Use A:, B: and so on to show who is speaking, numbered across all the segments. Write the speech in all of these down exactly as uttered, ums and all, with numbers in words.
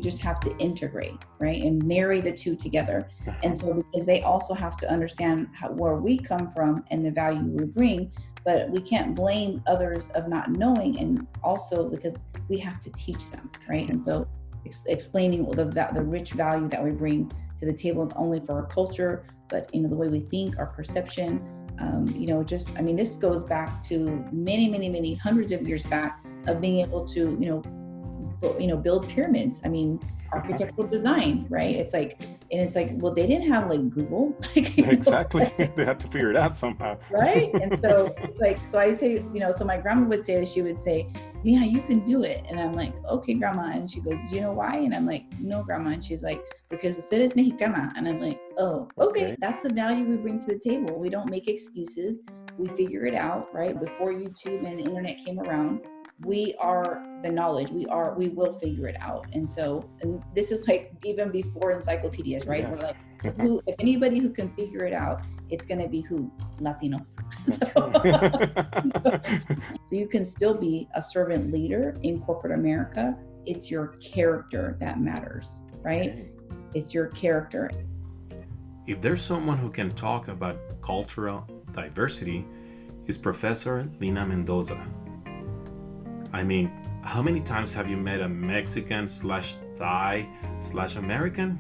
A: just have to integrate, right? And marry the two together. And so because they also have to understand how, where we come from and the value we bring, but we can't blame others of not knowing. And also because we have to teach them, right? And so ex- explaining the, the rich value that we bring to the table, not only for our culture, but, you know, the way we think, our perception, um, you know, just, I mean, this goes back to many, many, many hundreds of years back of being able to, you know, you know, build pyramids. I mean, architectural design, right? It's like, and it's like, well, they didn't have like Google. Like,
B: exactly. They had to figure it out somehow.
A: Right? And so it's like, so I say, you know, so my grandma would say, she would say, yeah, you can do it. And I'm like, okay, grandma. And she goes, do you know why? And I'm like, no, grandma. And she's like, because usted es mexicana. And I'm like, oh, okay. okay. That's the value we bring to the table. We don't make excuses. We figure it out, right? Before YouTube and the internet came around, we are the knowledge. We are, we will figure it out. And so, and this is like even before encyclopedias, right? Yes. We're like, who, if anybody who can figure it out, it's going to be who? Latinos. so, so, so you can still be a servant leader in corporate America. It's your character that matters, right? Okay. It's your character.
B: If there's someone who can talk about cultural diversity, it's Professor Lina Mendoza. I mean, how many times have you met a Mexican slash Thai slash American?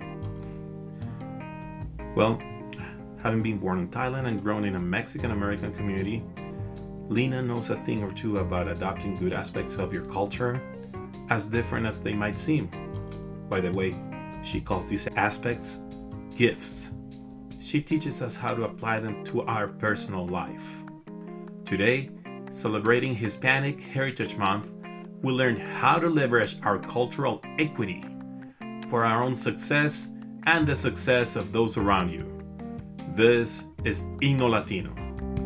B: Well, having been born in Thailand and grown in a Mexican-American community, Lina knows a thing or two about adopting good aspects of your culture, as different as they might seem. By the way, she calls these aspects gifts. She teaches us how to apply them to our personal life. Today, celebrating Hispanic Heritage Month, we learn how to leverage our cultural equity for our own success and the success of those around you. This is Igno Latino.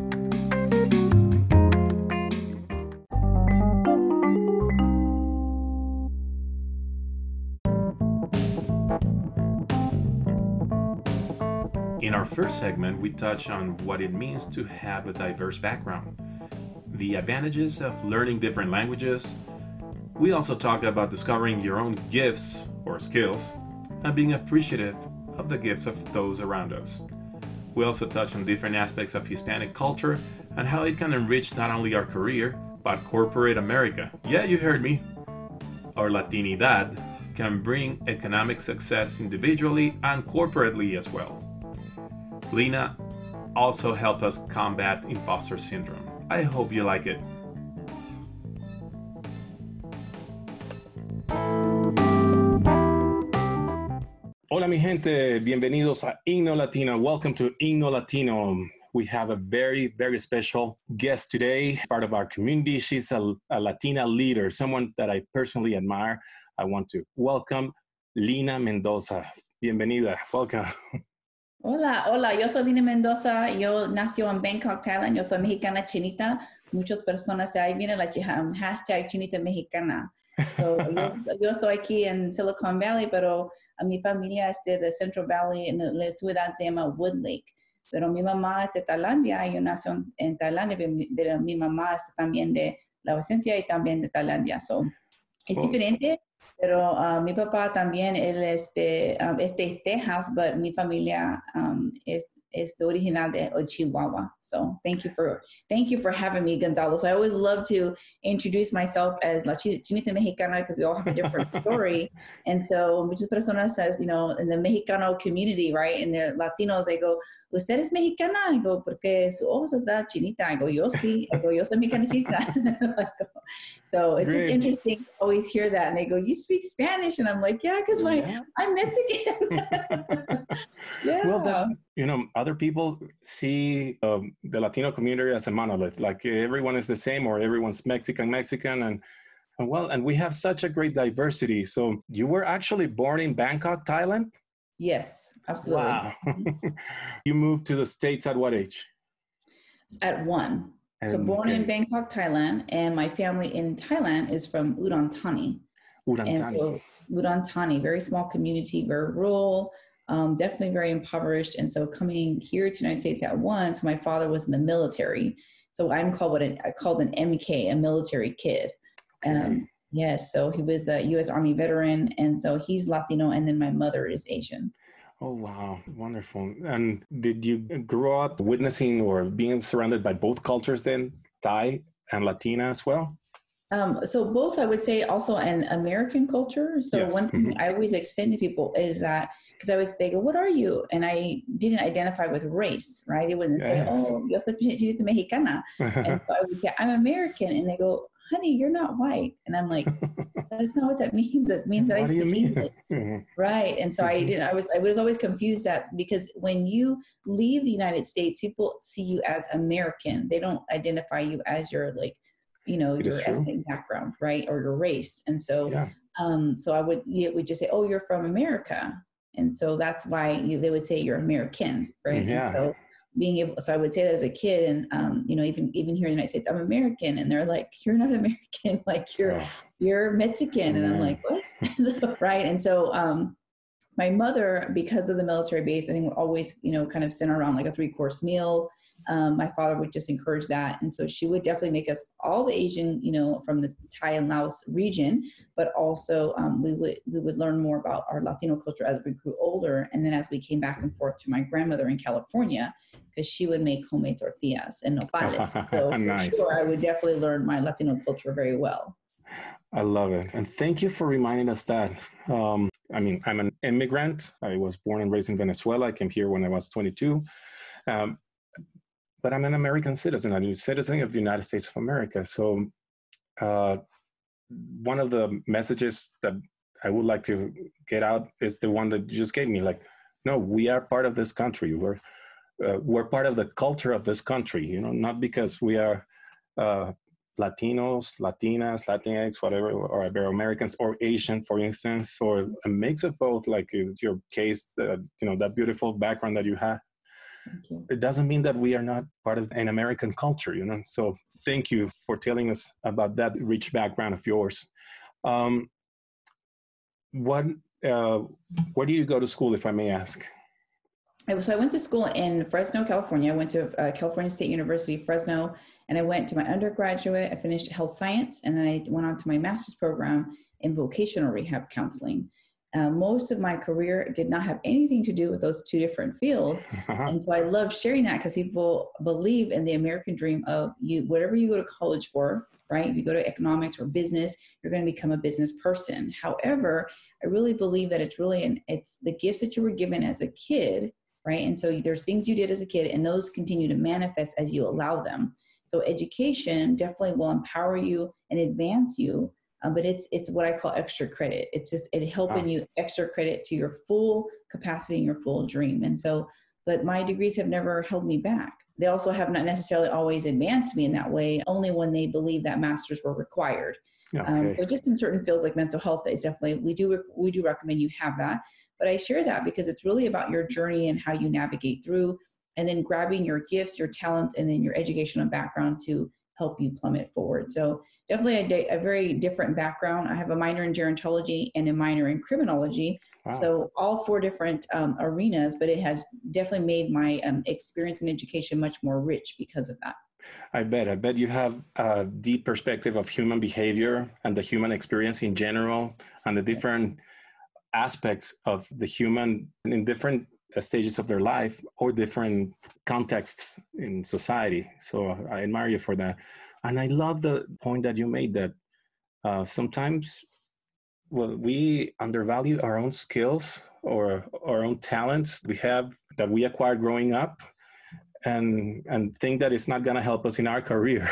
B: In our first segment, we touch on what it means to have a diverse background, the advantages of learning different languages. We also talk about discovering your own gifts or skills and being appreciative of the gifts of those around us. We also touch on different aspects of Hispanic culture and how it can enrich not only our career, but corporate America. Yeah, you heard me. Our Latinidad can bring economic success individually and corporately as well. Lina also helped us combat imposter syndrome. I hope you like it. Hola mi gente, bienvenidos a Igno Latino. Welcome to Igno Latino. We have a very, very special guest today, part of our community. She's a, a Latina leader, someone that I personally admire. I want to welcome Lina Mendoza. Bienvenida, welcome.
A: Hola, hola, yo soy Lina Mendoza, yo nací en Bangkok, Thailand, yo soy mexicana chinita. Muchas personas de ahí vienen la um, hashtag chinita mexicana. So, yo, yo estoy aquí en Silicon Valley, pero a mi familia es de, de Central Valley, en la ciudad se llama Wood Lake. Pero mi mamá es de Tailandia, yo nací en Tailandia, pero mi mamá es también de la ausencia y también de Tailandia. So, es oh. diferente. Pero uh, mi papá también, él es de, um, es de Texas, but mi familia um, es, es de original de Chihuahua. So thank you for thank you for having me, Gonzalo. So I always love to introduce myself as La Chinita Mexicana because we all have a different story. And so muchas personas says, you know, in the Mexicano community, right, and the Latinos, they go, ¿usted es mexicana? I go, porque su ojos es la chinita. I go, yo sí. I go, yo soy mexicana chinita. So it's Great. Just interesting to always hear that. And they go, you speak Spanish? And I'm like, yeah, because yeah. I'm Mexican. Yeah.
B: Well, that, you know, other people see um, the Latino community as a monolith, like everyone is the same or everyone's Mexican, Mexican. And, and well, and we have such a great diversity. So you were actually born in Bangkok, Thailand?
A: Yes, absolutely.
B: Wow. You moved to the States at what age?
A: At one. And, so born okay. in Bangkok, Thailand, and my family in Thailand is from Udon Thani.
B: Udon Thani.
A: And so Udon Thani, very small community, very rural, um, definitely very impoverished. And so coming here to the United States at once, my father was in the military. So I'm called what an, I called an M K, a military kid. Okay. Um, Yes. So he was a U S Army veteran. And so he's Latino. And then my mother is Asian.
B: Oh, wow. Wonderful. And did you grow up witnessing or being surrounded by both cultures then, Thai and Latina as well?
A: Um, so both, I would say, also an American culture. So
B: Yes.
A: one thing
B: Mm-hmm.
A: I always extend to people is that, because I was, they go, what are you? And I didn't identify with race, right? It wouldn't say,
B: Yes.
A: oh, yo soy chinita mexicana. And so I would say, I'm American. And they go, honey, you're not white. And I'm like, that's not what that means. It means that
B: What
A: I
B: do you
A: speak
B: mean?
A: English. Right. And so I didn't, I was, I was always confused that, because when you leave the United States, people see you as American. They don't identify you as your, like, you know,
B: It
A: your
B: is true.
A: ethnic background, right? Or your race. And so,
B: Yeah.
A: um, so I would, it would just say, oh, you're from America. And so that's why you, they would say you're American, right?
B: Yeah.
A: And so being able, so I would say that as a kid, and, um, you know, even, even here in the United States, I'm American. And they're like, you're not American, like you're, oh. you're Mexican. And I'm like, what? so, right. And so, um, my mother, because of the military base, I think would always, you know, kind of center around like a three course meal. Um, my father would just encourage that. And so she would definitely make us all the Asian, you know, from the Thai and Laos region, but also um, we would, we would learn more about our Latino culture as we grew older. And then as we came back and forth to my grandmother in California, because she would make homemade tortillas and nopales. So
B: nice.
A: For sure, I would definitely learn my Latino culture very well.
B: I love it. And thank you for reminding us that. Um, I mean, I'm an immigrant. I was born and raised in Venezuela. I came here when I was twenty-two. Um, but I'm an American citizen. I'm a citizen of the United States of America. So uh, one of the messages that I would like to get out is the one that you just gave me. Like, no, we are part of this country. We're, uh, we're part of the culture of this country, you know, not because we are uh, Latinos, Latinas, Latinx, whatever, or Ibero-Americans, or Asian, for instance, or a mix of both, like your case, the, you know, that beautiful background that you have. You. It doesn't mean that we are not part of an American culture, you know? So thank you for telling us about that rich background of yours. Um, what, uh, where do you go to school, if I may ask?
A: So I went to school in Fresno, California. I went to uh, California State University, Fresno, and I went to my undergraduate. I finished health science, and then I went on to my master's program in vocational rehab counseling. Uh, most of my career did not have anything to do with those two different fields. And so I love sharing that because people believe in the American dream of you, whatever you go to college for, right? If you go to economics or business, you're going to become a business person. However, I really believe that it's really, an, it's the gifts that you were given as a kid, right? And so there's things you did as a kid, and those continue to manifest as you allow them. So education definitely will empower you and advance you. Um, but it's it's what I call extra credit. It's just it helping wow. you extra credit to your full capacity and your full dream. And so, but my degrees have never held me back. They also have not necessarily always advanced me in that way, only when they believe that masters were required. Okay. Um, so just in certain fields like mental health, it's definitely, we do, we do recommend you have that. But I share that because it's really about your journey and how you navigate through, and then grabbing your gifts, your talents, and then your educational background to help you plummet forward. So definitely a, a very different background. I have a minor in gerontology and a minor in criminology. Wow. So all four different um, arenas, but it has definitely made my um, experience in education much more rich because of that.
B: I bet. I bet you have a deep perspective of human behavior and the human experience in general, and the different aspects of the human in different stages of their life or different contexts in society. So I admire you for that. And I love the point that you made that uh, sometimes well, we undervalue our own skills or our own talents we have that we acquired growing up, and and think that it's not going to help us in our career.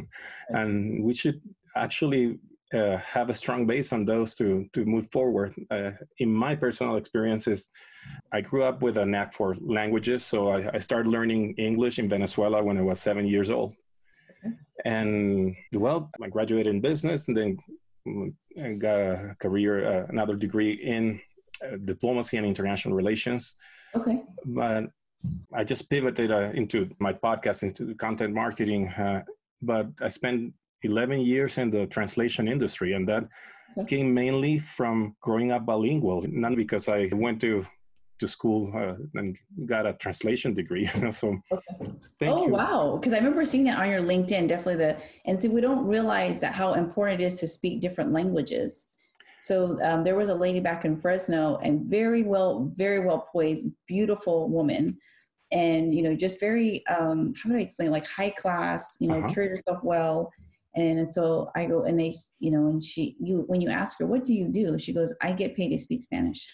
B: And we should actually uh, have a strong base on those to to move forward. Uh, in my personal experiences, I grew up with a knack for languages, so I, I started learning English in Venezuela when I was seven years old. Okay. And well, I graduated in business, and then I got a career, uh, another degree in uh, diplomacy and international relations.
A: Okay.
B: But I just pivoted uh, into my podcast, into content marketing. Uh, but I spent eleven years in the translation industry, and that okay. came mainly from growing up bilingual, not because I went to to school uh, and got a translation degree. So
A: Okay.
B: thank
A: Oh,
B: you.
A: wow. Because I remember seeing that on your LinkedIn, definitely the, and so we don't realize that how important it is to speak different languages. So um, there was a lady back in Fresno and very well, very well poised, beautiful woman. And, you know, just very, um, how do I explain, like high class, you know,
B: Uh-huh.
A: carried herself well. And so I go, and they, you know, and she, you, when you ask her, what do you do? She goes, I get paid to speak Spanish.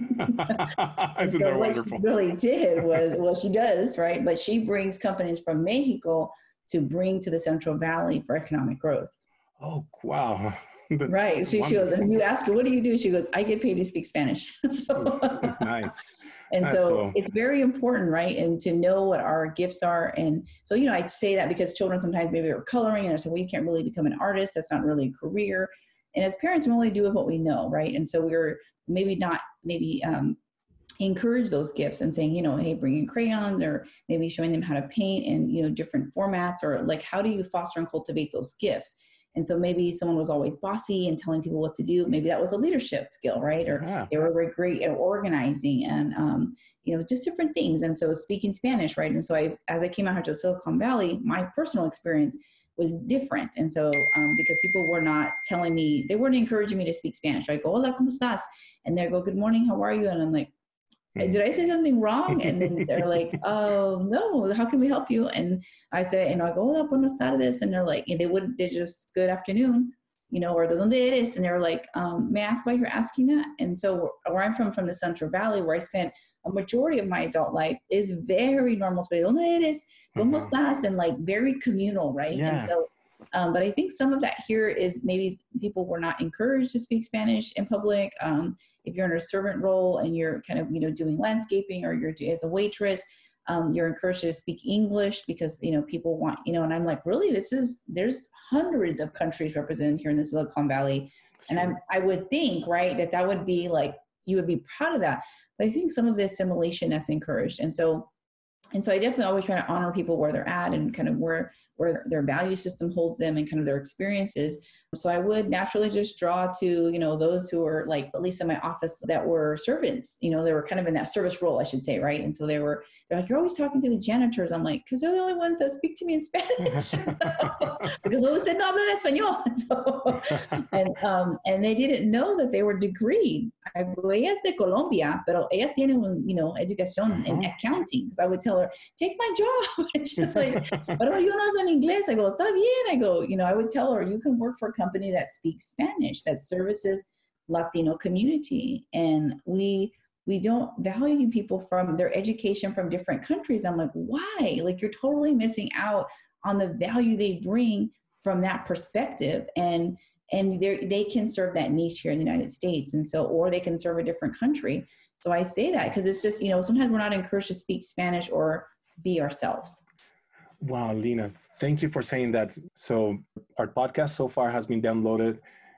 A: And
B: Isn't
A: so
B: that
A: what she
B: wonderful?
A: really did was, well, she does, right? But she brings companies from Mexico to bring to the Central Valley for economic growth.
B: Oh, wow. That-
A: Right. So she goes,
B: wonderful.
A: and you ask her, what do you do? She goes, I get paid to speak Spanish. So,
B: Nice.
A: and
B: Nice.
A: so
B: So,
A: it's very important, right? And to know what our gifts are. And so, you know, I say that because children sometimes maybe are coloring and I say, well, you can't really become an artist. That's not really a career. And as parents, we only do with what we know, right? And so we're maybe not, maybe, um, encourage those gifts and saying, you know, hey, bring in crayons, or maybe showing them how to paint in, you know, different formats, or like, how do you foster and cultivate those gifts? And so maybe someone was always bossy and telling people what to do. Maybe that was a leadership skill, right? Or
B: yeah.
A: they were very great at organizing and, um, you know, just different things. And so speaking Spanish, right? And so I, as I came out here to Silicon Valley, my personal experience was different. And so um, because people were not telling me, they weren't encouraging me to speak Spanish, right? I go, hola, ¿cómo estás? And they go, good morning, how are you? And I'm like, did I say something wrong? And then they're like, oh, no, how can we help you? And I say, and I go, hola, buenas tardes. And they're like, and they would, they just, good afternoon, you know, or de donde eres? And they're like, um, may I ask why you're asking that? And so where I'm from, from the Central Valley, where I spent a majority of my adult life, is very normal to be, donde eres? ¿Cómo
B: Uh-huh.
A: estás? And like very communal, right?
B: Yeah.
A: And so, um, but I think some of that here is maybe people were not encouraged to speak Spanish in public. Um, if you're in a servant role and you're kind of, you know, doing landscaping, or you're as a waitress, um, you're encouraged to speak English because, you know, people want, you know, and I'm like, really, this is, there's hundreds of countries represented here in the Silicon Valley. That's and I'm, I would think, right, that that would be like, you would be proud of that. But I think some of the assimilation that's encouraged. And so, and so I definitely always try to honor people where they're at and kind of where, where their value system holds them and kind of their experiences. So I would naturally just draw to, you know, those who are like, at least in my office, that were servants, you know, they were kind of in that service role, I should say, right? And so they were, they're like, you're always talking to the janitors. I'm like, because they're the only ones that speak to me in Spanish. So, because usted no habla español. So, and, um, and they didn't know that they were degreed. I, ella es de Colombia, pero ella tiene un, you know, educación uh-huh. in accounting. Because I would tell her, take my job. Just like, pero yo no hablo en inglés. I go, está bien. I go, you know, I would tell her, you can work for a company that speaks Spanish, that services Latino community. And we, we don't value people from their education from different countries. I'm like, why? Like, you're totally missing out on the value they bring from that perspective. And, and they can serve that niche here in the United States. And so, or they can serve a different country. So I say that because it's just, you know, sometimes we're not encouraged to speak Spanish or be ourselves.
B: Wow, Lina, thank you for saying that. So our podcast so far has been downloaded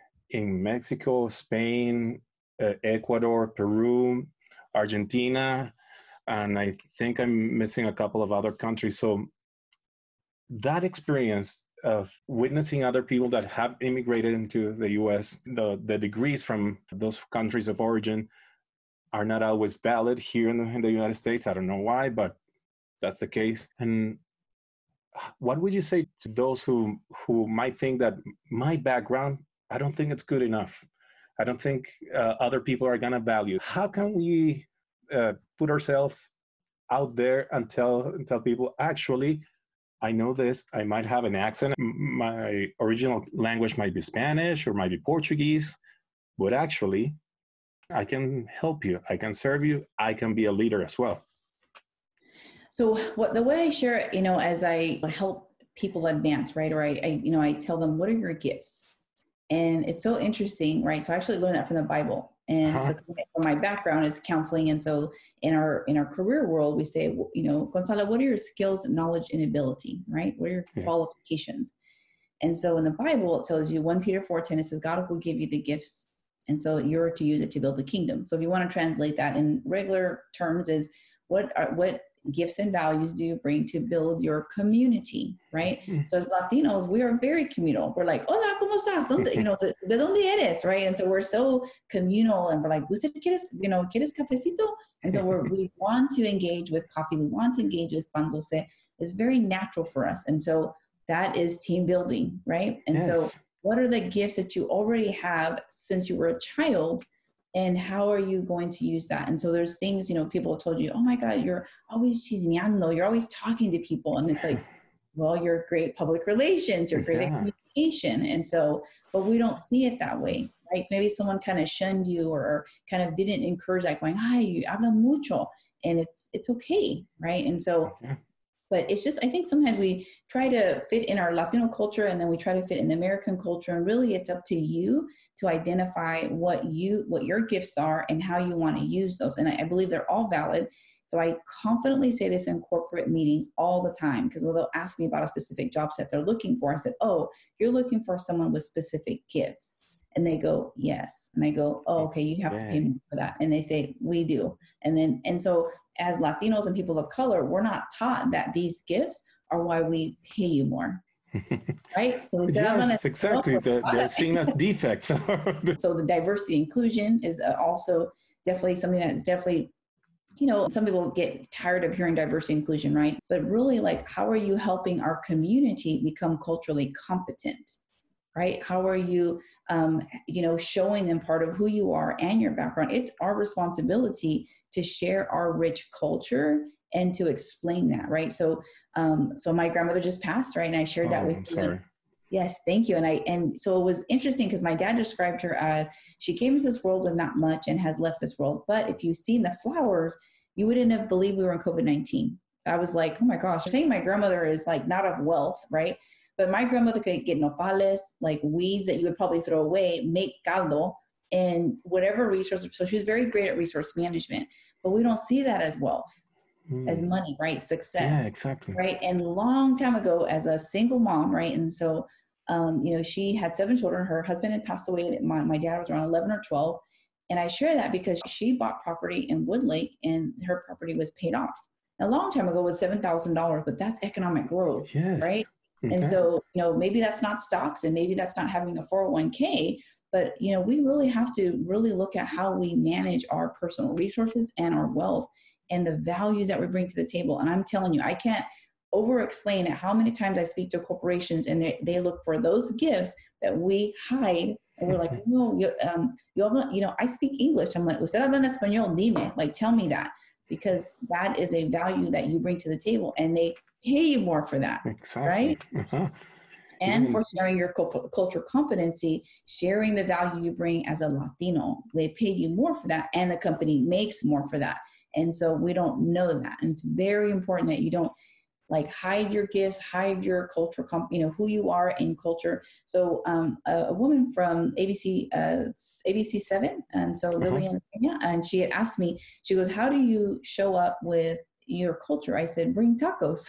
B: in Mexico, Spain, uh, Ecuador, Peru, Argentina, and I think I'm missing a couple of other countries. So that experience of witnessing other people that have immigrated into the U S, the, the degrees from those countries of origin are not always valid here in the, in the United States. I don't know why, but that's the case. And what would you say to those who, who might think that my background, I don't think it's good enough. I don't think uh, other people are going to value. How can we uh, put ourselves out there and tell, and tell people, actually, I know this, I might have an accent. My original language might be Spanish or might be Portuguese, but actually, I can help you. I can serve you. I can be a leader as well.
A: So what the way I share it, you know, as I help people advance, right? Or I, I, you know, I tell them, what are your gifts? And it's so interesting, right? So I actually learned that from the Bible. And uh-huh. so my background is counseling. And so in our, in our career world, we say, you know, Gonzalo, what are your skills, knowledge, and ability, right? What are your yeah. qualifications? And so in the Bible, it tells you First Peter four ten, it says, God will give you the gifts. And so you're to use it to build the kingdom. So if you want to translate that in regular terms is what are, what gifts and values do you bring to build your community, right?
B: Mm.
A: So as Latinos, we are very communal. We're like, hola, ¿cómo estás? ¿Dónde, you know, de, de dónde eres, right? And so we're so communal, and we're like, ¿usted quieres, you know, quieres cafecito? And so we're, we want to engage with coffee. We want to engage with pan dulce. It's very natural for us. And so that is team building, right? And
B: Yes.
A: so what are the gifts that you already have since you were a child? And how are you going to use that? And so there's things, you know, people have told you, oh my God, you're always chismeando, you're always talking to people. And it's like, well, you're great public relations, you're great
B: Yeah.
A: at communication. And so, but we don't see it that way, right? So maybe someone kind of shunned you or kind of didn't encourage that, going, ay, you habla mucho. And it's, it's okay, right? And so,
B: Okay.
A: but it's just, I think sometimes we try to fit in our Latino culture and then we try to fit in the American culture. And really it's up to you to identify what you, what your gifts are and how you want to use those. And I, I believe they're all valid. So I confidently say this in corporate meetings all the time, because when they'll ask me about a specific job set they're looking for, I said, oh, you're looking for someone with specific gifts. And they go, yes. And I go, oh, okay, you have
B: Yeah.
A: to pay more for that. And they say, we do. And then, and so as Latinos and people of color, we're not taught that these gifts are why we pay you more, right? So we say, I'm gonna-
B: Yes, exactly. They're, they're seen as defects.
A: So the diversity inclusion is uh, also definitely something that's definitely, you know, some people get tired of hearing diversity inclusion, right? But really, like, how are you helping our community become culturally competent, right? How are you, um, you know, showing them part of who you are and your background? It's our responsibility to share our rich culture and to explain that, right? So, um, so my grandmother just passed, right? And I shared
B: Oh,
A: that with
B: I'm
A: you.
B: sorry.
A: Yes, thank you. And I, and so it was interesting because my dad described her as she came into this world with not much and has left this world. But if you've seen the flowers, you wouldn't have believed we were in COVID nineteen. I was like, oh my gosh, saying my grandmother is like not of wealth, right? But my grandmother could get nopales, like weeds that you would probably throw away, make caldo, and whatever resources. So she was very great at resource management, but we don't see that as wealth,
B: Mm.
A: as money, right? Success.
B: Yeah, exactly.
A: Right. And a long time ago as a single mom, right? And so, um, you know, she had seven children. Her husband had passed away. My, my dad was around eleven or twelve. And I share that because she bought property in Woodlake and her property was paid off. A long time ago was seven thousand dollars, but that's economic growth,
B: Yes.
A: right?
B: Okay.
A: And so, you know, maybe that's not stocks and maybe that's not having a four oh one k, but, you know, we really have to really look at how we manage our personal resources and our wealth and the values that we bring to the table. And I'm telling you, I can't over explain how many times I speak to corporations and they, they look for those gifts that we hide. And we're like, no, you, um, you, habla, you know, I speak English. I'm like, usted habla en español, dime, like, tell me that, because that is a value that you bring to the table and they pay you more for that.
B: Exactly.
A: Right?
B: Uh-huh.
A: And
B: Even-
A: for sharing your cul- cultural competency, sharing the value you bring as a Latino, they pay you more for that and the company makes more for that. And so we don't know that. And it's very important that you don't like hide your gifts, hide your cultural, comp- you know, who you are in culture. So um, a, a woman from A B C, uh, A B C seven, and so
B: Uh-huh.
A: Lillian, yeah, and she had asked me, she goes, how do you show up with your culture? I said, bring tacos.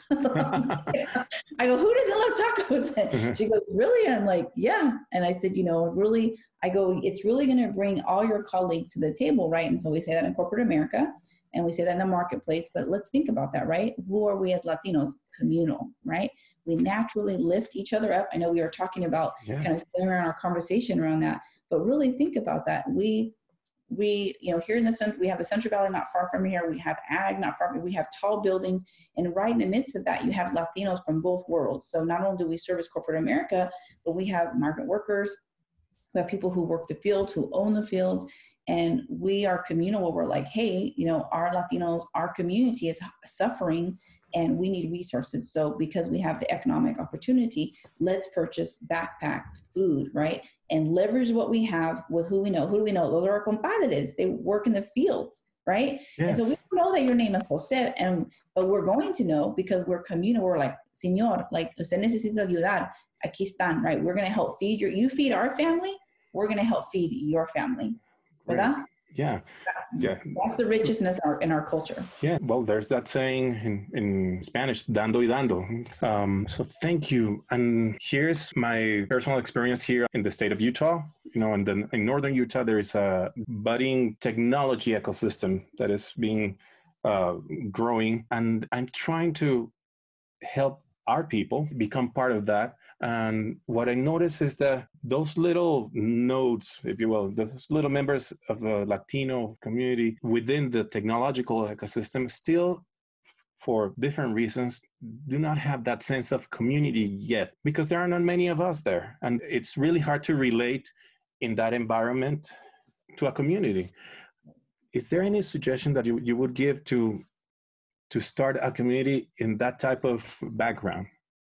A: I go, who doesn't love tacos?
B: Uh-huh.
A: She goes, really? And I'm like, yeah. And I said, you know, really, I go, it's really going to bring all your colleagues to the table, right? And so we say that in corporate America. And we say that in the marketplace, but let's think about that, right? Who are we as Latinos? Communal, right? We naturally lift each other up. I know we were talking about
B: Yeah.
A: kind of centering our conversation around that, but really think about that. We, we, you know, here in the center, we have the Central Valley not far from here. We have ag not far from here. We have tall buildings. And right in the midst of that, you have Latinos from both worlds. So not only do we service corporate America, but we have migrant workers. We have people who work the field, who own the fields. And we are communal where we're like, hey, you know, our Latinos, our community is suffering and we need resources. So because we have the economic opportunity, let's purchase backpacks, food, right? And leverage what we have with who we know. Who do we know? Those are our compadres. They work in the fields, right?
B: Yes.
A: And so we know that your name is Jose, and but we're going to know because we're communal. We're like, Señor, like, usted necesita ayudar. Aquí están, right? We're going to help feed your, you feed our family, we're going to help feed your family.
B: Right. Yeah. Yeah.
A: That's the richness in our, in our culture.
B: Yeah. Well, there's that saying in, in Spanish, dando y dando. Um, so thank you. And here's my personal experience here in the state of Utah. You know, in, the, in northern Utah, there is a budding technology ecosystem that is being
C: uh, growing, and I'm trying to help our people become part of that. And what I notice is that those little nodes, if you will, those little members of the Latino community within the technological ecosystem still, for different reasons, do not have that sense of community yet, because there are not many of us there. And it's really hard to relate in that environment to a community. Is there any suggestion that you, you would give to to start a community in that type of background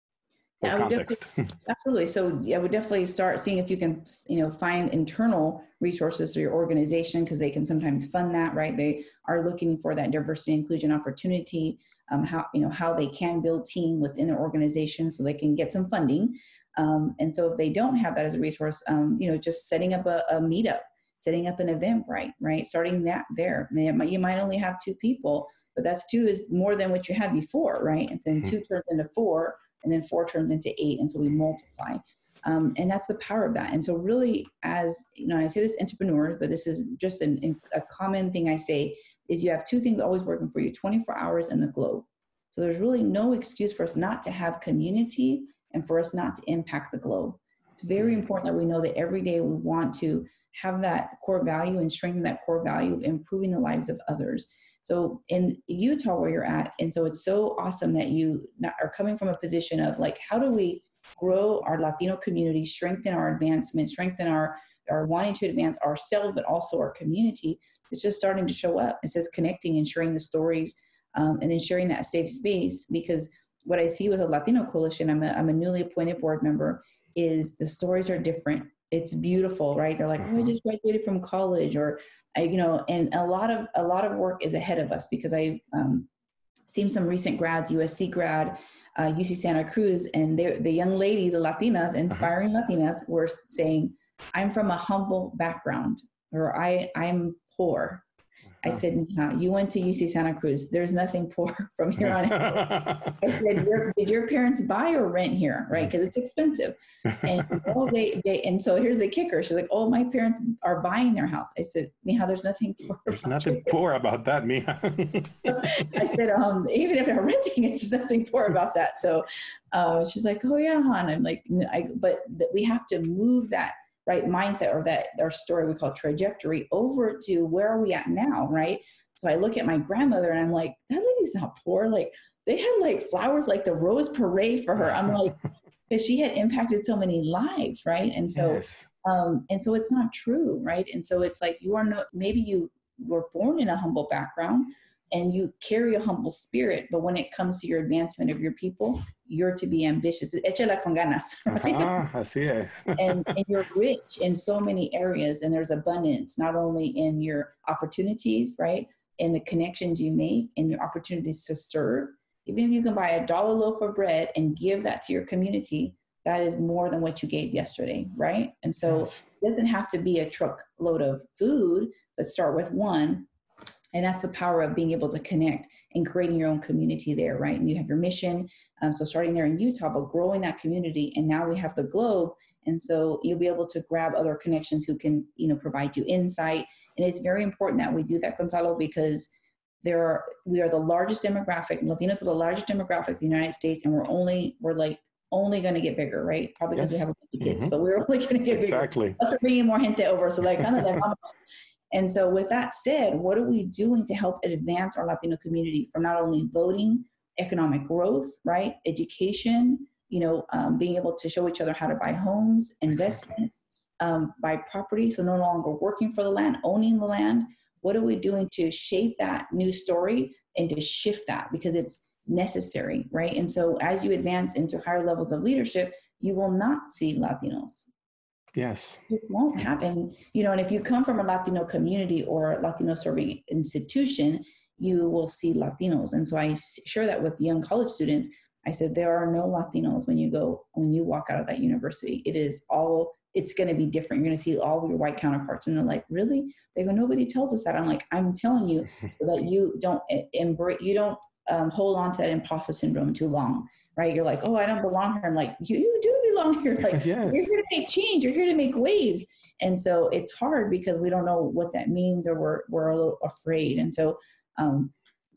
C: or
A: Yeah,
C: context?
A: Absolutely. So I would definitely start seeing if you can, you know, find internal resources for your organization, because they can sometimes fund that, right? They are looking for that diversity inclusion opportunity, um, how, you know, how they can build team within their organization so they can get some funding. Um, and so if they don't have that as a resource, um, you know, just setting up a, a meetup, setting up an event, right? Right. Starting that there. You might only have two people, but that's two is more than what you had before, right? And then two turns into four, and then four turns into eight. And so we multiply. Um, and that's the power of that. And so really, as you know, I say this entrepreneurs, but this is just an, an, a common thing I say, is you have two things always working for you, twenty-four hours in the globe. So there's really no excuse for us not to have community and for us not to impact the globe. It's very important that we know that every day we want to have that core value and strengthen that core value of improving the lives of others. So in Utah, where you're at, and so it's so awesome that you are coming from a position of like, how do we grow our Latino community, strengthen our advancement, strengthen our, our wanting to advance ourselves, but also our community. It's just starting to show up. It's just connecting and sharing the stories, um, and then sharing that safe space. Because what I see with the Latino Coalition, I'm a, I'm a newly appointed board member, is the stories are different. It's beautiful, right? They're like, oh, I just graduated from college, or I, you know, and a lot of, a lot of work is ahead of us, because I've um, seen some recent grads, U S C grad, uh, U C Santa Cruz, and the young ladies, the Latinas, inspiring uh-huh. Latinas, were saying, I'm from a humble background, or I, I'm poor. I said, nah, you went to U C Santa Cruz. There's nothing poor from here on out. I said, your, did your parents buy or rent here? Right? Because it's expensive. And oh, they, they, and so here's the kicker. She's like, oh, my parents are buying their house. I said, Miha, there's nothing poor.
C: There's nothing it. poor about that, Miha.
A: I said, um, even if they're renting, it's nothing poor about that. So uh, she's like, oh yeah, hon. I'm like, I, but th- we have to move that right mindset, or that our story we call trajectory, over to where are we at now, right? So I look at my grandmother and I'm like, that lady's not poor. Like, they had like flowers like the Rose Parade for her. I'm like, because she had impacted so many lives, right? And so, yes. um, and so it's not true, right? And so it's like, you are not, maybe you were born in a humble background and you carry a humble spirit, but when it comes to your advancement of your people, you're to be ambitious. Échala con ganas, right?
C: Ah, así es.
A: and, and you're rich in so many areas, and there's abundance, not only in your opportunities, right? In the connections you make, and your opportunities to serve. Even if you can buy a dollar loaf of bread and give that to your community, that is more than what you gave yesterday, right? And so yes. It doesn't have to be a truckload of food, but start with one. And that's the power of being able to connect and creating your own community there, right? And you have your mission. Um, so starting there in Utah, but growing that community. And now we have the globe. And so you'll be able to grab other connections who can, you know, provide you insight. And it's very important that we do that, Gonzalo, because there are, we are the largest demographic. Latinos are the largest demographic in the United States. And we're only, we're like only going to get bigger, right? Probably because yes. we have a bunch of kids, mm-hmm. but we're only going to get
C: exactly.
A: bigger. Plus we're bringing more gente over. So like, kind of like, and so with that said, what are we doing to help advance our Latino community from not only voting, economic growth, right? Education, you know, um, being able to show each other how to buy homes, investments, um, buy property. So no longer working for the land, owning the land. What are we doing to shape that new story and to shift that? Because it's necessary, right? And so as you advance into higher levels of leadership, you will not see Latinos.
C: Yes.
A: It won't happen. You know, and if you come from a Latino community or a Latino serving institution, you will see Latinos. And so I share that with young college students. I said, there are no Latinos when you go, when you walk out of that university. It is all, it's going to be different. You're going to see all of your white counterparts. And they're like, really? They go, nobody tells us that. I'm like, I'm telling you so that you don't embrace, you don't um, hold on to that imposter syndrome too long, right? You're like, oh, I don't belong here. I'm like, you, you do belong here. Like, yes. You're here to make change. You're here to make waves. And so it's hard because we don't know what that means, or we're, we're a little afraid. And so um,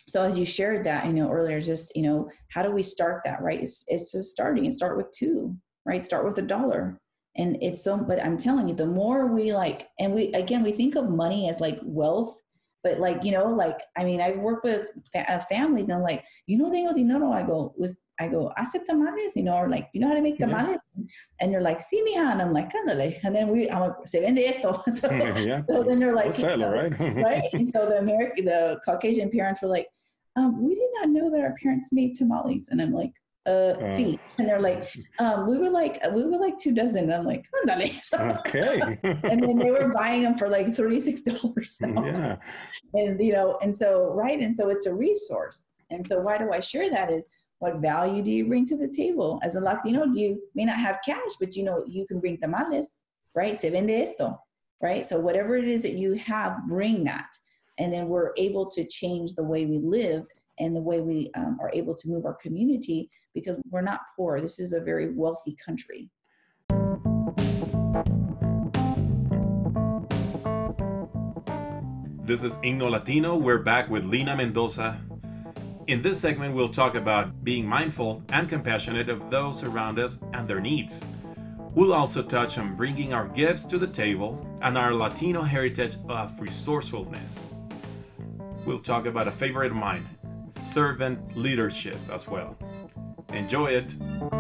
A: So as you shared that, you know, earlier, just, you know, how do we start that, right? It's, it's just starting and start with two, right? Start with a dollar. And it's so, but I'm telling you, the more we like, and we, again, we think of money as like wealth, but like, you know, like, I mean, I work with fa- families and I'm like, you know, tengo dinero. I go, was, I go, hace tamales, you know, or like, you know how to make tamales? Yeah. And they're like, sí, mija. And I'm like, ándale. And then we, I'm like, se vende esto. So,
C: yeah,
A: so then they're like,
C: sell it, right?
A: right? And so the American, the Caucasian parents were like, um, we did not know that our parents made tamales. And I'm like, uh, uh see. And they're like, um, we were like, we were like two dozen. And I'm like, ándale. So,
C: okay.
A: And then they were buying them for like thirty-six dollars.
C: Yeah.
A: And, you know, and so, right. And so it's a resource. And so why do I share that is, what value do you bring to the table? As a Latino, you may not have cash, but you know, you can bring tamales, right? Se vende esto, right? So whatever it is that you have, bring that. And then we're able to change the way we live and the way we um, are able to move our community, because we're not poor. This is a very wealthy country.
B: This is Igno Latino. We're back with Lina Mendoza. In this segment, we'll talk about being mindful and compassionate of those around us and their needs. We'll also touch on bringing our gifts to the table and our Latino heritage of resourcefulness. We'll talk about a favorite of mine, servant leadership as well. Enjoy it.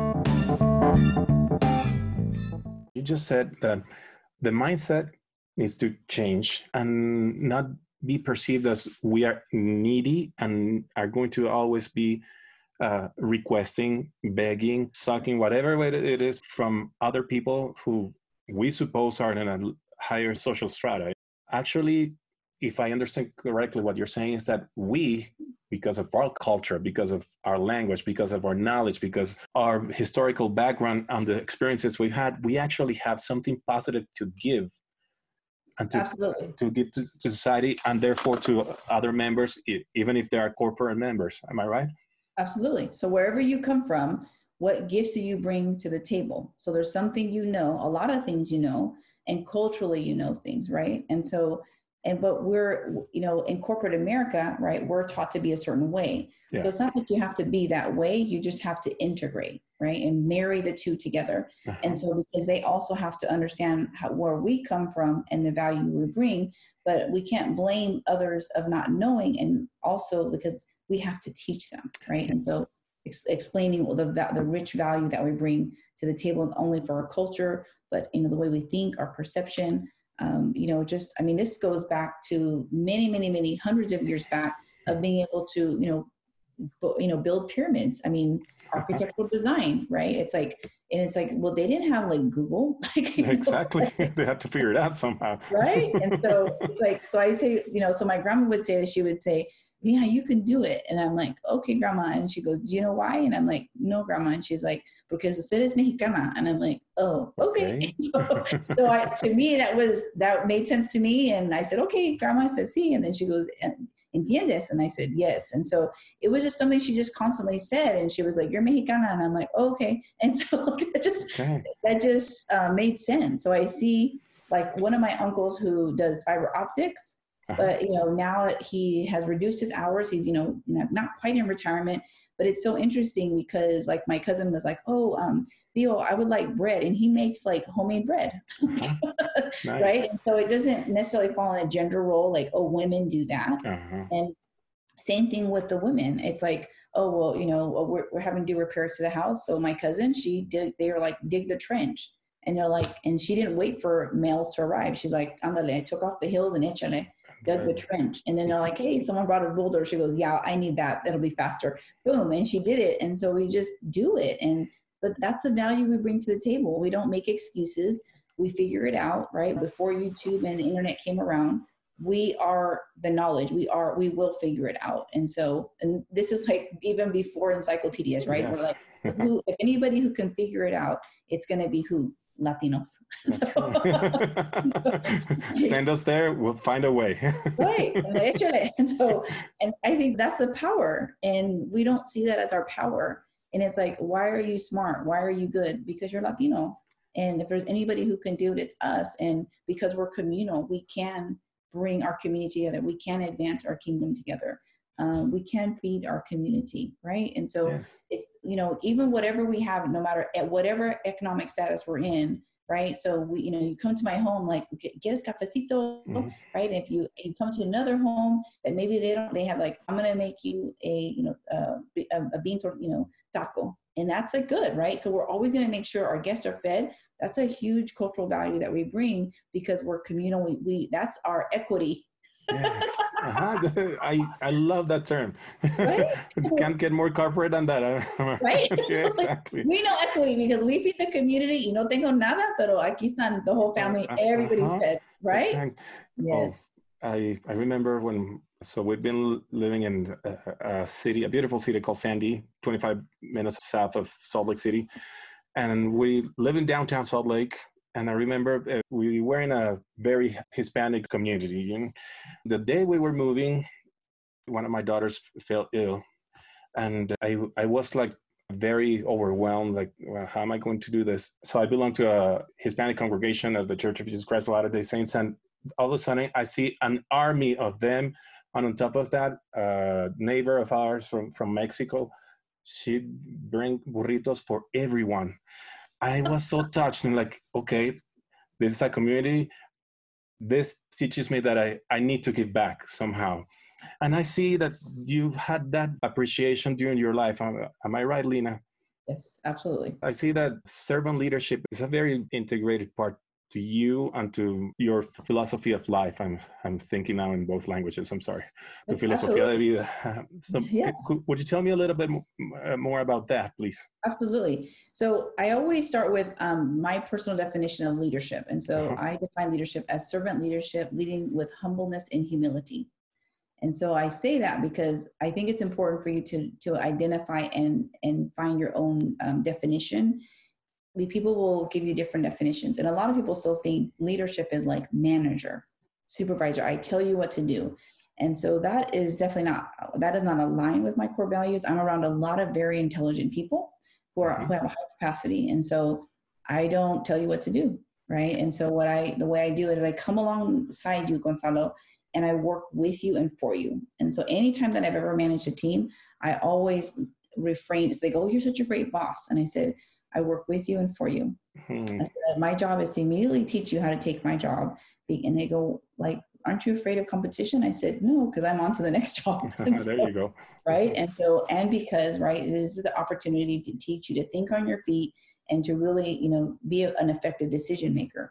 C: You just said that the mindset needs to change and not be perceived as we are needy and are going to always be uh, requesting, begging, sucking, whatever it is from other people who we suppose are in a higher social strata. Actually, if I understand correctly, what you're saying is that we, because of our culture, because of our language, because of our knowledge, because our historical background and the experiences we've had, we actually have something positive to give. And to,
A: Absolutely.
C: to give to, to society and therefore to other members, even if they are corporate members. Am I right?
A: Absolutely. So wherever you come from, what gifts do you bring to the table? So there's something you know, a lot of things you know, and culturally you know things, right? And so, and but we're, you know, in corporate America, right, we're taught to be a certain way. Yeah. So it's not that you have to be that way, you just have to integrate, right, and marry the two together. Uh-huh. And so because they also have to understand how, where we come from and the value we bring, but we can't blame others of not knowing, and also because we have to teach them, right? And so ex- explaining the the rich value that we bring to the table, not only for our culture, but you know the way we think, our perception. Um, you know, just I mean, this goes back to many, many, many hundreds of years back of being able to, you know, bu- you know, build pyramids. I mean, architectural design, right? It's like, and it's like, well, they didn't have like Google, like,
C: exactly. They had to figure it out somehow,
A: right? And so it's like, so I say, you know, so my grandma would say that she would say, yeah, you can do it. And I'm like, okay, grandma. And she goes, do you know why? And I'm like, no, grandma. And she's like, because usted es mexicana. And I'm like, oh, okay. okay. so so I, to me, that was, that made sense to me. And I said, okay, grandma. I said, sí. And then she goes, ¿entiendes? And I said, yes. And so it was just something she just constantly said. And she was like, you're mexicana. And I'm like, oh, okay. And so that just, okay. that just uh, made sense. So I see like one of my uncles who does fiber optics. But, you know, now he has reduced his hours. He's, you know, not quite in retirement, but it's so interesting because like my cousin was like, oh, um, Theo, I would like bread. And he makes like homemade bread, uh-huh. Nice. Right? And so it doesn't necessarily fall in a gender role, like, oh, women do that. Uh-huh. And same thing with the women. It's like, oh, well, you know, we're, we're having to do repairs to the house. So my cousin, she did, they were like, dig the trench. And they're like, and she didn't wait for males to arrive. She's like, andale, I took off the hills and échale. Dug the trench. And then they're like, hey, someone brought a boulder. She goes, yeah, I need that. That'll be faster. Boom. And she did it. And so we just do it. And, but that's the value we bring to the table. We don't make excuses. We figure it out, right? Before YouTube and the internet came around, we are the knowledge. We are, we will figure it out. And so, and this is like even before encyclopedias, right? Yes. We're like, who, if anybody who can figure it out, it's going to be who? Latinos. So,
C: send us there, we'll find a way.
A: Right. And so, and I think that's the power, and we don't see that as our power. And it's like, why are you smart? Why are you good? Because you're Latino. And if there's anybody who can do it, it's us. And because we're communal, we can bring our community together. We can advance our kingdom together. um, we can feed our community, right? And so
C: Yes.
A: it's, you know, even whatever we have, no matter at whatever economic status we're in, right? So we, you know, you come to my home, like get, get us cafecito,
C: Mhm.
A: right? If you you come to another home that maybe they don't, they have like, I'm gonna make you a, you know, uh, a, a bean, tor- you know, taco, and that's like good, right? So we're always gonna make sure our guests are fed. That's a huge cultural value that we bring because we're communal. We, we that's our equity.
C: Yes. Uh-huh. I, I love that term.
A: Right?
C: Can't get more corporate than that.
A: Right?
C: Yeah, exactly.
A: We know equity because we feed the community. Y no tengo nada, pero aquí están the whole family.
C: Uh,
A: Everybody's
C: uh-huh.
A: fed, right?
C: Exactly. Oh,
A: Yes.
C: I, I remember when, so we've been living in a, a city, a beautiful city called Sandy, twenty-five minutes south of Salt Lake City. And we live in downtown Salt Lake. And I remember uh, we were in a very Hispanic community. You know? The day we were moving, one of my daughters fell ill. And I, I was like very overwhelmed, like, well, how am I going to do this? So I belong to a Hispanic congregation of the Church of Jesus Christ of Latter-day Saints. And all of a sudden I see an army of them. And on top of that, a neighbor of ours from, from Mexico, she'd bring burritos for everyone. I was so touched and like, okay, this is a community. This teaches me that I, I need to give back somehow. And I see that you've had that appreciation during your life. Am, am I right, Lena?
A: Yes, absolutely.
C: I see that servant leadership is a very integrated part to you and to your philosophy of life. I'm I'm thinking now in both languages. I'm sorry. To filosofía de vida. So
A: Yes.
C: could, would you tell me a little bit more about that, please?
A: Absolutely. So I always start with um, my personal definition of leadership. And so uh-huh. I define leadership as servant leadership, leading with humbleness and humility. And so I say that because I think it's important for you to, to identify and, and find your own um, definition. People will give you different definitions. And a lot of people still think leadership is like manager, supervisor. I tell you what to do. And so that is definitely not, that does not align with my core values. I'm around a lot of very intelligent people who are, who have a high capacity. And so I don't tell you what to do. Right. And so what I, the way I do it is I come alongside you, Gonzalo, and I work with you and for you. And so anytime that I've ever managed a team, I always refrain. So they go, oh, you're such a great boss. And I said, I work with you and for you. Mm-hmm. I said, my job is to immediately teach you how to take my job. And they go like, aren't you afraid of competition? I said, no, because I'm on to the next job.
C: There
A: so,
C: you go.
A: Right. And so, and because, right, this is the opportunity to teach you to think on your feet and to really, you know, be a, an effective decision maker.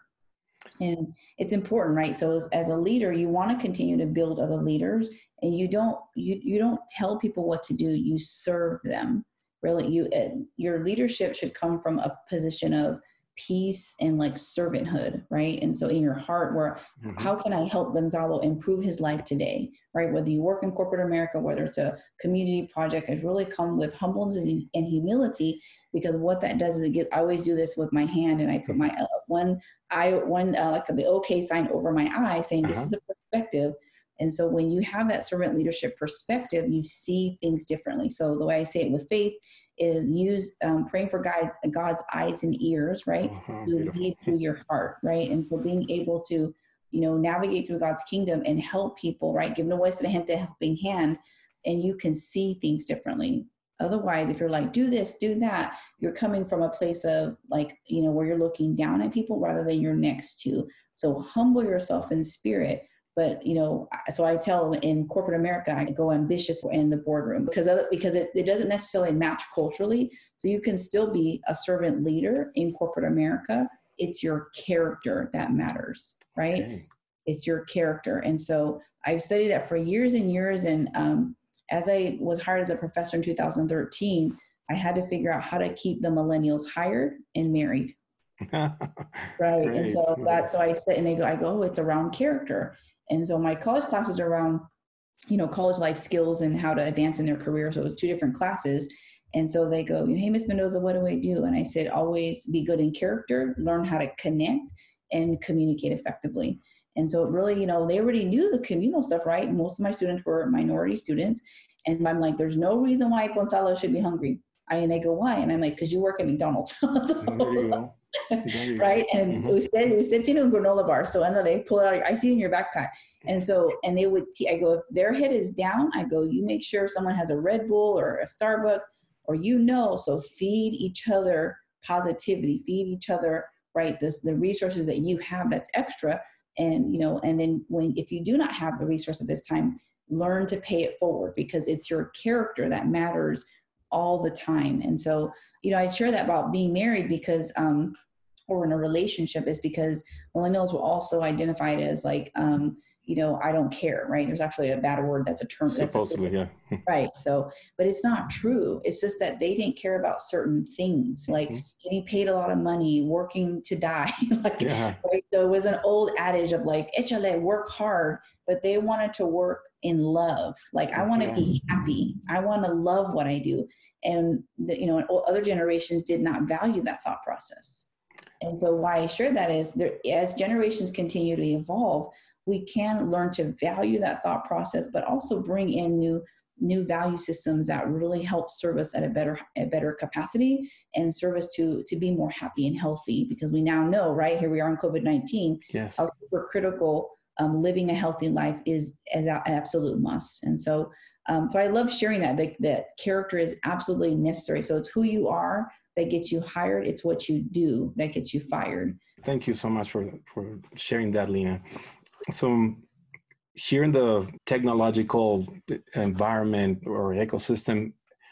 A: And it's important, right? So as, as a leader, you want to continue to build other leaders, and you don't, you, you don't tell people what to do. You serve them. Really, you, uh, your leadership should come from a position of peace and like servanthood, right? And so in your heart, where mm-hmm. how can I help Gonzalo improve his life today, right? Whether you work in corporate America, whether it's a community project, has really come with humbleness and humility, because what that does is it gets, I always do this with my hand, and I put my uh, one eye, one uh, like the okay sign over my eye, saying uh-huh. this is the perspective. And so when you have that servant leadership perspective, you see things differently. So the way I say it with faith is use um, praying for God, God's eyes and ears, right? Uh-huh, to lead through your heart, right? And so being able to, you know, navigate through God's kingdom and help people, right? Giving a voice to the hand, the helping hand, and you can see things differently. Otherwise, if you're like, do this, do that, you're coming from a place of like, you know, where you're looking down at people rather than you're next to. So humble yourself in spirit. But, you know, so I tell in corporate America, I go ambitious in the boardroom because of, because it, it doesn't necessarily match culturally. So you can still be a servant leader in corporate America. It's your character that matters, right? Okay. It's your character. And so I've studied that for years and years. And um, as I was hired as a professor in two thousand thirteen, I had to figure out how to keep the millennials hired and married. Right. Great. And so that's, so I said, and they go, I go, oh, it's around character. And so my college classes are around, you know, college life skills and how to advance in their career. So it was two different classes. And so they go, hey, Miz Mendoza, what do I do? And I said, always be good in character, learn how to connect and communicate effectively. And so it really, you know, they already knew the communal stuff, right? Most of my students were minority students. And I'm like, there's no reason why Gonzalo should be hungry. I, and they go, why? And I'm like, because you work at McDonald's. So,
C: There you go. There you
A: right?
C: go.
A: And
C: Mhm.
A: usted, usted tiene un granola bar. So, and they pull it out, I see it in your backpack. And so, and they would, te- I go, if their head is down, I go, you make sure someone has a Red Bull or a Starbucks, or you know, so feed each other positivity, feed each other, right? This, the resources that you have that's extra. And, you know, and then when, if you do not have the resource at this time, learn to pay it forward, because it's your character that matters all the time. And so, you know, I share that about being married because, um, or in a relationship, is because millennials will also identify it as like, um, you know, I don't care, right? There's actually a bad word that's a term.
C: Supposedly,
A: that's a,
C: yeah.
A: right. So, but it's not true. It's just that they didn't care about certain things, like
C: Mm-hmm.
A: getting paid a lot of money, working to die. like,
C: Yeah.
A: right? So it was an old adage of like, échale, work hard, but they wanted to work in love. Like, I want to
C: Yeah.
A: be happy. I want to love what I do. And, the, you know, other generations did not value that thought process. And so why I share that is there, as generations continue to evolve, we can learn to value that thought process, but also bring in new new value systems that really help serve us at a better a better capacity and serve us to to be more happy and healthy. Because we now know, right, here we are in COVID nineteen,
C: Yes.
A: how super critical um, living a healthy life is as an absolute must. And so, um, so I love sharing that, that that character is absolutely necessary. So it's who you are that gets you hired. It's what you do that gets you fired.
C: Thank you so much for for sharing that, Lena. So here in the technological environment or ecosystem,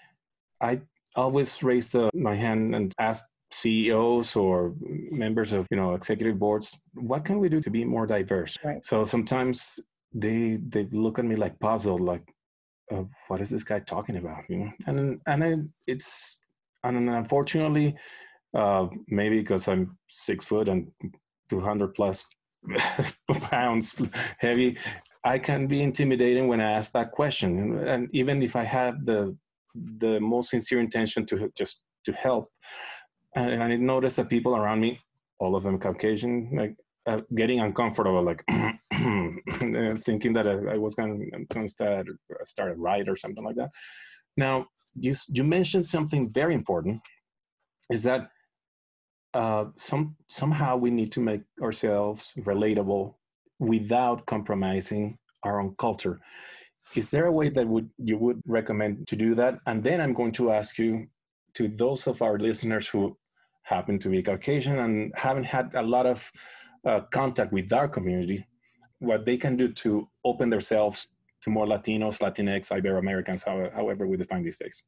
C: I always raise the, my hand and ask C E Os or members of, you know, executive boards, what can we do to be more diverse?
A: Right.
C: So sometimes they they look at me like puzzled, like, uh, what is this guy talking about? You know, and and I, it's and unfortunately, uh, maybe because I'm six foot and two hundred plus pounds heavy, I can be intimidating when I ask that question. And, and even if I have the the most sincere intention to just to help, and I notice that people around me, all of them Caucasian, like uh, getting uncomfortable, like thinking that I, I was going to start start a riot or something like that. Now, you you mentioned something very important, is that uh, some somehow we need to make ourselves relatable without compromising our own culture. Is there a way that would you would recommend to do that? And then I'm going to ask you, to those of our listeners who happen to be Caucasian and haven't had a lot of uh, contact with our community, what they can do to open themselves to more Latinos, Latinx, Ibero-Americans, however we define these days.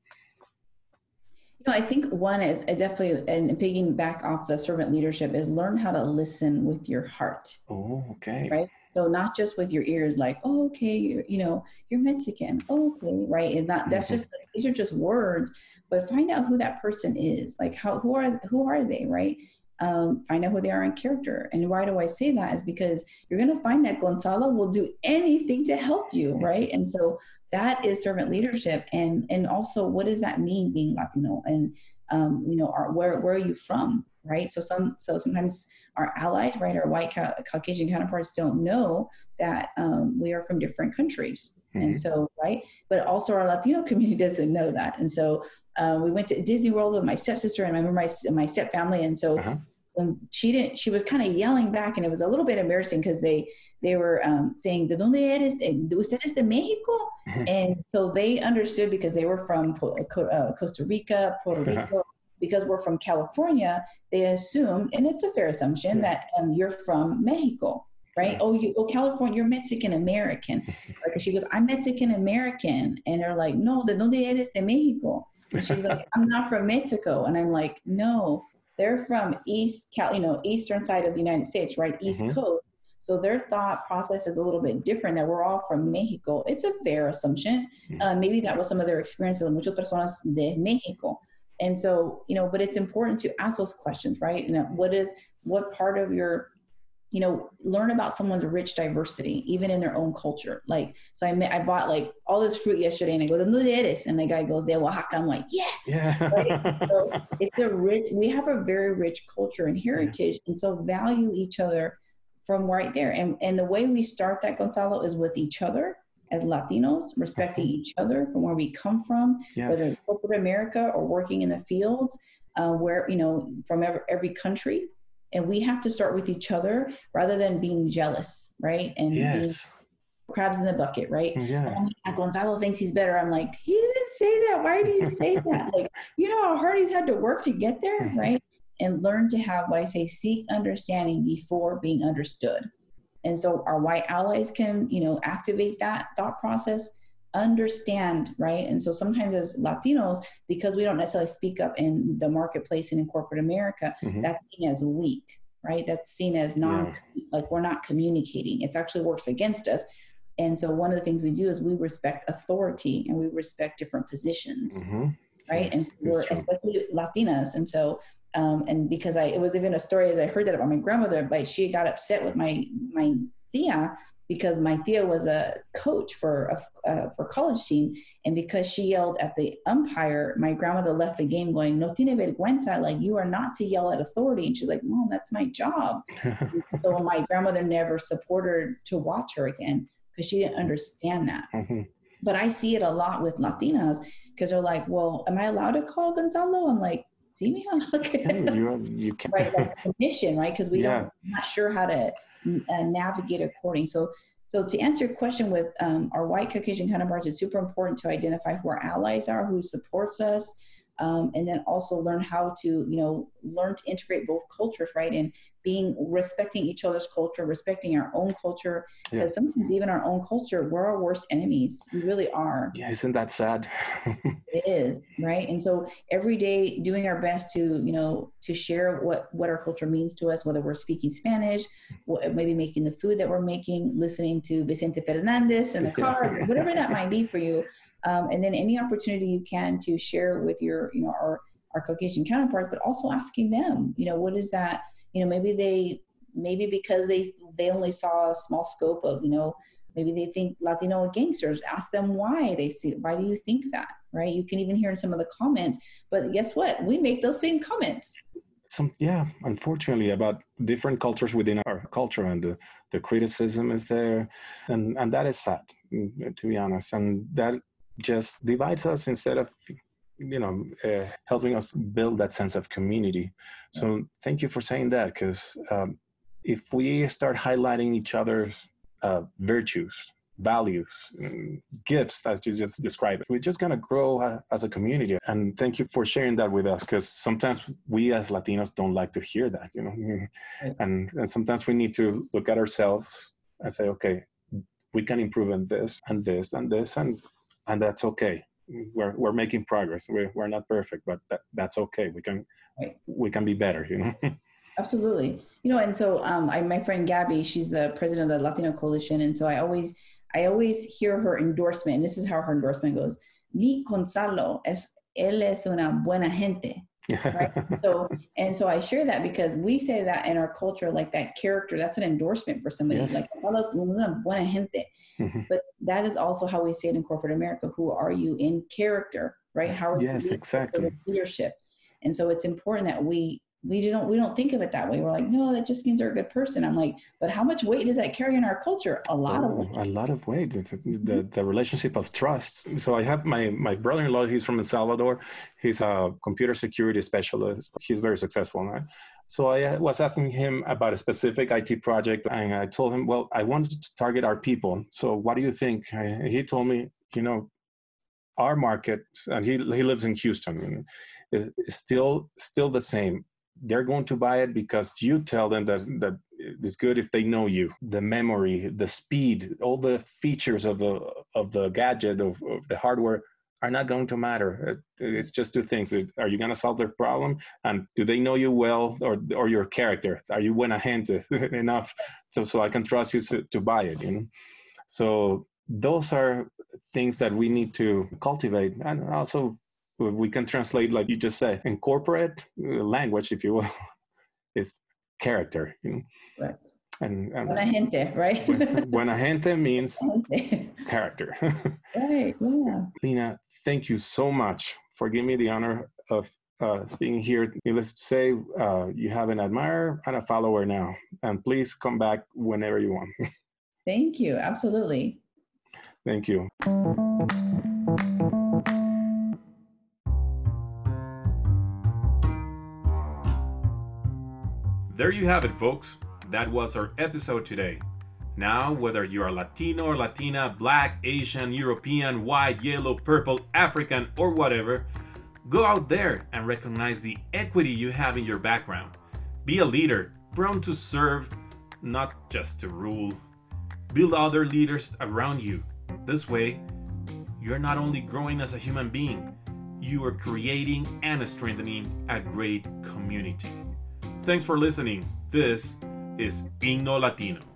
A: You know, I think one is definitely, and picking back off the servant leadership, is learn how to listen with your heart.
C: Oh, okay.
A: Right. So not just with your ears, like, oh, okay, you're, you know, you're Mexican. Oh, okay. Right. And not, that's mm-hmm. just, these are just words, but find out who that person is. Like, how, who are, who are they? Right. Um, find out who they are in character. And why do I say that is because you're going to find that Gonzalo will do anything to help you. Right. And so that is servant leadership. And, and also, what does that mean being Latino? And, um, you know, are, where, where are you from? Right. So some, so sometimes our allies, right, our white ca- Caucasian counterparts don't know that um, we are from different countries. Mm-hmm. And so, right. But also our Latino community doesn't know that. And so uh, we went to Disney World with my stepsister and I remember my, my step family. And so uh-huh. when she didn't, she was kind of yelling back, and it was a little bit embarrassing because they, they were um, saying, ¿De dónde eres? ¿Usted es de Mexico? Mm-hmm. And so they understood because they were from uh, Costa Rica, Puerto Rico. Uh-huh. Because we're from California, they assume, and it's a fair assumption, yeah. that um, you're from Mexico, right? Yeah. Oh, you, oh, California, you're Mexican American. Because she goes, I'm Mexican American, and they're like, no, ¿de dónde eres? De Mexico. And she's like, I'm not from Mexico, and I'm like, no, they're from East Cal, you know, eastern side of the United States, right? East mm-hmm. Coast. So their thought process is a little bit different. That we're all from Mexico. It's a fair assumption. Mm-hmm. Uh, maybe that was some of their experience. Muchas personas de Mexico. And so, you know, but it's important to ask those questions, right? You know, what is, what part of your, you know, learn about someone's rich diversity, even in their own culture. Like, so I met, I bought like all this fruit yesterday, and I go, ¿Dónde eres? And the guy goes, de Oaxaca. I'm like, yes. Yeah. Right? So it's a rich, we have a very rich culture and heritage. Yeah. And so value each other from right there. And, and the way we start that, Gonzalo, is with each other. as Latinos, respecting uh-huh. each other from where we come from, yes. whether it's corporate America or working in the fields, uh, where, you know, from every, every country. And we have to start with each other rather than being jealous, right? And yes. being crabs in the bucket, right?
C: Yeah.
A: Oh, Gonzalo thinks he's better. I'm like, he didn't say that. Why do you say that? Like, you know how hard he's had to work to get there, right? And learn to have what I say, seek understanding before being understood. And so our white allies can, you know, activate that thought process, understand, right? And so sometimes as Latinos, because we don't necessarily speak up in the marketplace and in corporate America, mm-hmm. that's seen as weak, right? That's seen as non, yeah. like we're not communicating. It actually works against us. And so one of the things we do is we respect authority and we respect different positions, mm-hmm. right? Yes, and so we're especially Latinas. And so, um, and because I, it was even a story as I heard that about my grandmother, but she got upset with my, my tia because my tia was a coach for a uh, for college team. And because she yelled at the umpire, my grandmother left the game going, no tiene vergüenza, like you are not to yell at authority. And she's like, Mom, that's my job. So my grandmother never supported her to watch her again because she didn't understand that. Mm-hmm. But I see it a lot with Latinas because they're like, well, am I allowed to call Gonzalo? I'm like, see me? Okay.
C: Yeah, you, you can.
A: Right, like permission, right? Because we yeah. don't, I'm not sure how to uh, navigate according. So, so to answer your question with um, our white Caucasian counterparts, it's super important to identify who our allies are, who supports us, um, and then also learn how to, you know, learn to integrate both cultures, right? And being, respecting each other's culture, respecting our own culture, because yeah. sometimes even our own culture, we're our worst enemies. We really are.
C: Yeah, isn't that sad?
A: It is, right? And so every day doing our best to, you know, to share what, what our culture means to us, whether we're speaking Spanish, maybe making the food that we're making, listening to Vicente Fernandez in the car, whatever that might be for you. Um, and then any opportunity you can to share with your, you know, our, our Caucasian counterparts, but also asking them, you know, what is that? You know, maybe they, maybe because they, they only saw a small scope of, you know, maybe they think Latino are gangsters. Ask them why they see, why do you think that, right? You can even hear in some of the comments, but guess what? We make those same comments.
C: Some, yeah, unfortunately, about different cultures within our culture, and the, the criticism is there. And, and that is sad, to be honest. And that just divides us instead of, you know, uh, helping us build that sense of community. So thank you for saying that, because um, if we start highlighting each other's uh, virtues, values, gifts, as you just described, we're just going to grow uh, as a community. And thank you for sharing that with us, because sometimes we as Latinos don't like to hear that, you know, and, and sometimes we need to look at ourselves and say, okay, we can improve in this and this and this, and and that's okay. We're we're making progress. We're we're not perfect, but that, that's okay. We can right. we can be better, you know.
A: Absolutely. You know, and so um, I, my friend Gabby, she's the president of the Latino Coalition, and so I always I always hear her endorsement. And this is how her endorsement goes: "Mi Gonzalo es él es una buena gente." Right? So and so I share that because we say that in our culture, like that character, that's an endorsement for somebody. Yes. Like Gonzalo es una buena gente. Mm-hmm. But that is also how we say it in corporate America. Who are you in character, right? How are
C: yes,
A: you
C: exactly.
A: leadership? And so it's important that we we just don't we don't think of it that way. We're like, no, that just means they're a good person. I'm like, but how much weight does that carry in our culture? A lot oh, of weight.
C: A lot of weight. The the relationship of trust. So I have my my brother-in-law. He's from El Salvador. He's a computer security specialist. He's very successful, right? So I was asking him about a specific I T project, and I told him, well, I wanted to target our people. So what do you think? And he told me, you know, our market, and he he lives in Houston, is, is still still the same. They're going to buy it because you tell them that that it's good if they know you. The memory, the speed, all the features of the of the gadget, of, of the hardware are not going to matter. It's just two things. Are you going to solve their problem? And do they know you well, or or your character? Are you buena gente enough so, so I can trust you to, to buy it, you know? So those are things that we need to cultivate. And also we can translate, like you just said, in corporate language, if you will, is character, you know?
A: Right.
C: And, and
A: buena gente, right?
C: Buena gente means character.
A: Right, yeah.
C: Lina, thank you so much for giving me the honor of uh, being here. Needless to say, uh, you have an admirer and a follower now. And please come back whenever you want.
A: Thank you. Absolutely.
C: Thank you.
B: There you have it, folks. That was our episode today. Now, whether you are Latino or Latina, Black, Asian, European, white, yellow, purple, African, or whatever, go out there and recognize the equity you have in your background. Be a leader, prone to serve, not just to rule. Build other leaders around you. This way, you're not only growing as a human being, you are creating and strengthening a great community. Thanks for listening. This is Igno Latino.